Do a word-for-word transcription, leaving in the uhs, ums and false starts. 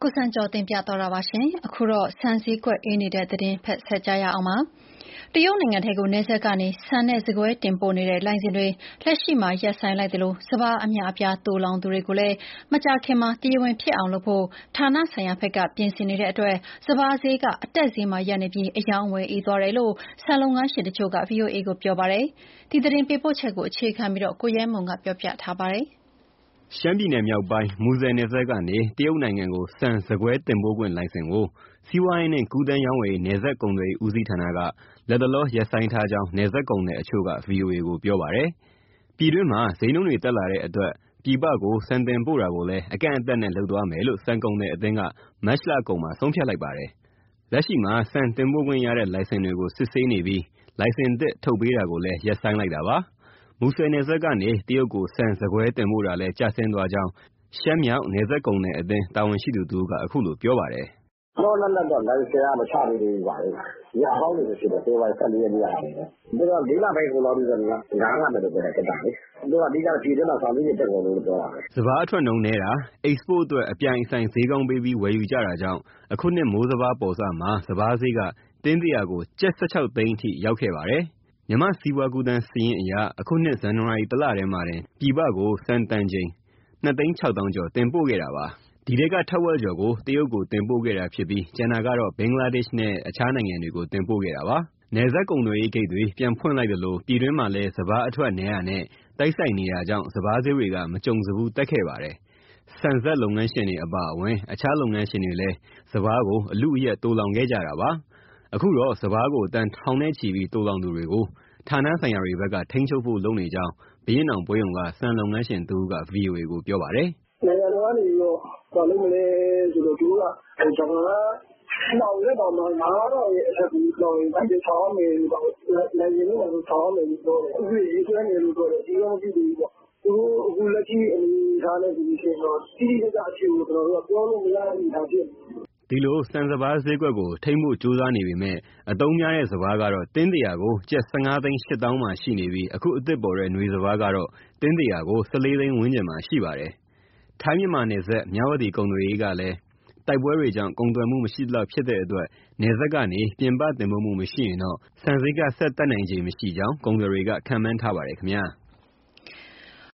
ကိုစံကျော်တင်ပြသွားတာပါရှင်။အခုတော့ဆန်စည်းကွက်အေးနေတဲ့သတင်းဖက်ဆက်ကြရအောင်ပါ။တရုတ်နိုင်ငံထဲကိုနယ်စပ်ကနေဆန်နဲ့စကွဲတင်ပို့နေတဲ့လိုင်စင်တွေလက်ရှိမှာရပ်ဆိုင်းလိုက်တယ်လို့စပါးအများအပြားတိုးလောင်သူတွေကိုလည်းမကြာခင်မှာတရားဝင်ဖြစ်အောင်လုပ်ဖို့ဌာနဆိုင်ရာဘက်ကပြင်ဆင်နေတဲ့အတွက်စပါးဈေးကအတက်ဈေးမှာရပ်နေပြီးအယောင်းဝယ်အေးသွားတယ်လို့ဆန်လုပ်ငန်းရှင်တချို့က ဗွီအိုအေကိုပြောပါတယ်။ဒီသတင်းပေးပို့ချက်ကိုအခြေခံပြီးကိုရဲမွန်ကပြောပြထားပါတယ်။ရှမ်းပြည်နယ်မြောက်ပိုင်းမူဆယ်နယ်စပ်ကနေတရုတ်နိုင်ငံကိုဆန်၊ဆန်ကွဲတင်ပို့ခွင့်လိုင်စင်ကိုစီးပွားရေးနှင့်ကူးသန်းရောင်းဝယ်ရေးနယ်စပ်ကုန်သွယ်ရေးဦးစီးဌာနကလတ်တလောရပ်ဆိုင်းထားကြောင်းနယ်စပ်ကုန်သည်အချို့က ဗွီအိုအေကိုပြောပါတယ်။ပြည်တွင်းမှာဈေးနှုန်းတွေတက်လာတဲ့အတွက်ပြည်ပကိုဆန်တင်ပို့တာကိုလည်းအကန့်အသတ်နဲ့လုပ်သွားမယ်လို့ဆန်ကုန်သည်အသင်းကမတ်လကုန်မှာဆုံးဖြတ်လိုက်ပါတယ်။လက်ရှိမှာဆန်တင်ပို့ခွင့်ရတဲ့လိုင်စင်တွေကိုစစ်ဆေးနေပြီးလိုင်စင်သစ်ထုတ်ပေးတာကိုလည်းရပ်ဆိုင်းလိုက်တာပါ။မူဆယ်နယ်စပ်ကနေတရုတ်ကိုဆန်၊ဆန်ကွဲတင်ပို့တာလည်းကျဆင်းသွားကြောင်းရှမ်းမြောက်နယ်စပ်ကုန်သည်အသင်းတာဝန်ရှိသူတဦးကအခုလိုပြောပါတယ်။“လောလောလတ်လတ်တော့လိုင်စင်ကမချပေးသေးဘူးပါပဲ။ရက်အဟောင်းတွေပဲရှိတယ်ဖေဖော်ဝါရီ၁၄ရက်နေ့ကဟာတွေပဲ။သူတို့ကလေးလပိုင်းကုန်လောက်ပြီးတော့ငါးငါးမယ်လို့ပြောတယ်တက်တာလေ။သူတို့ကအဓိကပြည်တွင်းမှာဆောင်းသီးတွေတက်ကုန်လို့ပြောတာပဲ။စပါးအထွက်နှုန်းနည်းတာ၊ အိတ်စပို့အတွက်အပြိုင်အဆိုင်ဈေးကောင်းပေးပြီးဝယ်ယူကြတာကြောင့်အခုနှစ်မိုးစပါးပေါ်စမှာစပါးဈေးကတင်း၁၀၀ကိုကျပ်၁၆သိန်းအထိရောက်ခဲ့ပါတယ်။မြန်မာ့စီးပွားကူးသန်းစာရင်းအရအခုနှစ်ဇန်နဝါရီတလထဲမှာတင်ပြည်ပကိုဆန်တန်ချိန်၂သိန်းခြောက်သောင်းကျော်တင်ပို့ခဲ့တာပါ။ဒီထဲကထက်ဝက်ကျော်ကိုတရုတ်ကိုတင်ပို့ခဲ့တာဖြစ်ပြီးကျန်တာကတော့ဘင်္ဂလားဒေ့ရှ်နဲ့အခြားနိုင်ငံတွေကိုတင်ပို့ခဲ့တာပါ။နယ်စပ်ကုန်သွယ်ရေးဂိတ်တွေပြန်ဖွင့်လိုက်သလိုပြည်တွင်းမှာလည်းစပါးအထွက်နည်းတာနဲ့တိုက်ဆိုင်နေတာကြောင့်စပါးဈေးတွေကမကြုံစဖူးတက်ခဲ့ပါတယ်။ဆန်စက်လုပ်ငန်းရှင်တွေအပါအဝင်အခြားလုပ်ငန်းရှင်တွေလည်းစပါးကိုအလုအယက်သိုလှောင်ခဲ့ကြတာပါ။အခုတော့စပါးကိုတန်ထောင်နဲ့ချီပြီးသိုလှောင်သူတွေကိုဌာနဆိုင်ရာတွေဘက်ကထိန်းချုပ်ဖို့လုပ်နေကြောင်းဘုရင့်နောင်ပွဲရုံကဆန်လုပ်ငန်းရှင်တဦးကဗွီအိုအေကိုပြောပါတယ်။“နိုင်ငံတော်ကနေပြီးတော့ဘာလုပ်မလဲဆိုတော့သူတို့ကစပါးလှောင်တဲ့တောင်မှငါးထောင်ရဲ့အထက်ကိုလှောင်ရင်လိုင်စင်ဆောင်ရမယ်လို့လိုင်စင်နဲ့တော့ဆောင်ရမယ်လို့ပြောတယ်။ဥပဒေရေးဆွဲနေလို့ပြောတယ်။အကြီးဆုံးမသိသေးဘူးပေါ့။သူတို့အခုလက်ရှိအနေအထားနဲ့ဆိုလို့ရှိရင်တော့တိတိကျကျအဖြေကိုကျွန်တော်တို့ကပြောလို့မရတဲ့အနေအထားဖြစ်နေတယ်။ ”ဒီလိုဆန်စပါးဈေးကွက်ကိုထိန်းဖို့ကြိုးစားနေပေမဲ့အသုံးများတဲ့စပါးကတော့တင်း၁၀၀ကိုကျပ်၁၅သိန်း၈သောင်းမှာရှိနေပြီးအခုအသစ်ပေါ်တဲ့နွေစပါးကတော့တင်း၁၀၀ကို၁၄သိန်းဝန်းကျင်မှာရှိပါတယ်။ထိုင်းမြန်မာနယ်စပ်မြဝတီကုန်သွယ်ရေးကလည်းတိုက်ပွဲတွေကြောင့်ကုန်သွယ်မှုမရှိသလောက်ဖြစ်တဲ့အတွက်နယ်စပ်ကနေပြင်ပတင်ပို့မှုမရှိရင်တော့ဆန်ဈေးကဆက်တက်နိုင်ခြေမရှိကြောင်းကုန်သည်တွေကခန့်မှန်းထားပါတယ်ခင်ဗျာ။